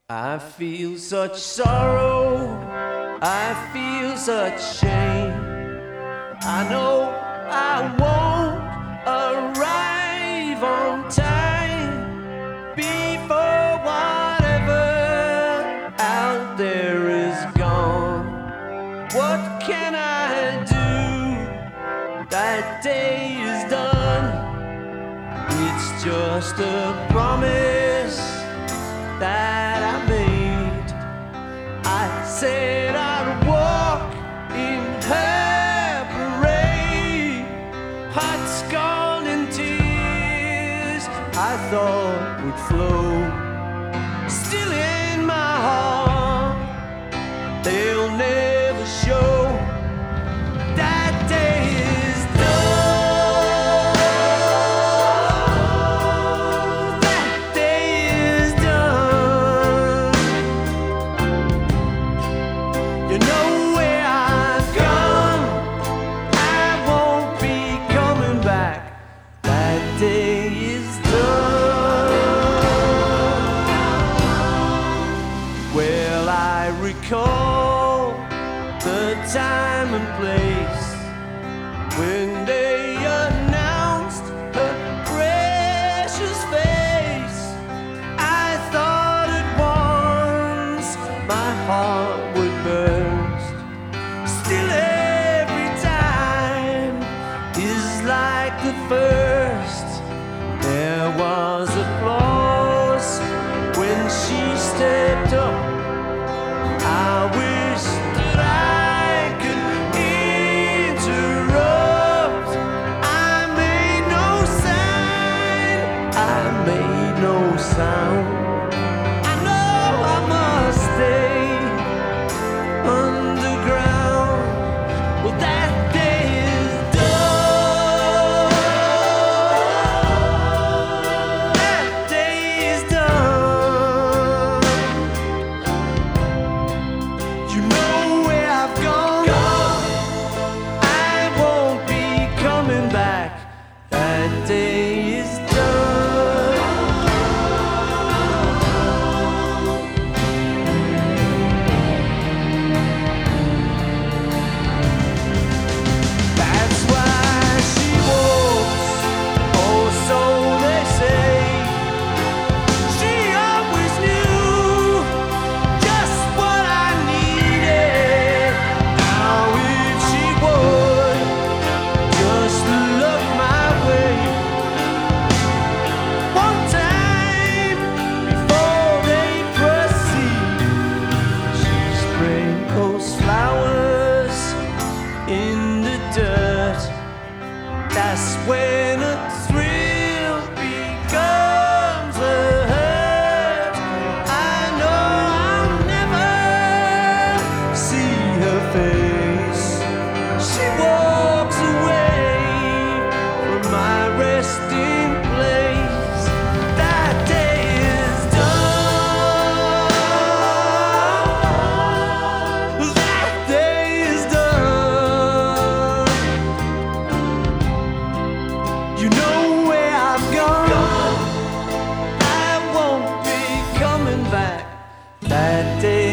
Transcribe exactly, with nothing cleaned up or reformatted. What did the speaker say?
I feel such sorrow, I feel such shame. I know I won't arrive on time before whatever out there is gone. What can I do? That day is done. It's just a promise that I made. I said I'd walk in her parade. Heart scorn and tears I thought would flow. Still in my heart, they'll never show. That day is done. That day is done. You know where I've gone, I won't be coming back. That day is done. Well, I recall the time and place when they announced her precious face. I thought at once my heart would burst. Still every time is like the first. There was applause when she stepped up. I wish that I could interrupt. I made no sign, I made no sound. I know I must stay underground. Well, that day is done. That day is done. You know where I've gone, I won't be coming back. That day is done. That's why she walks, oh so they say. She always knew just what I needed. Now if she would just look my way one time before they proceed, she sprinkles flowers in the dirt. That's when a thrill becomes a hurt. I know I'll never see her face. She walks away from my resting place. That day is done. That day is done. You know where I've gone, I won't be coming back. That day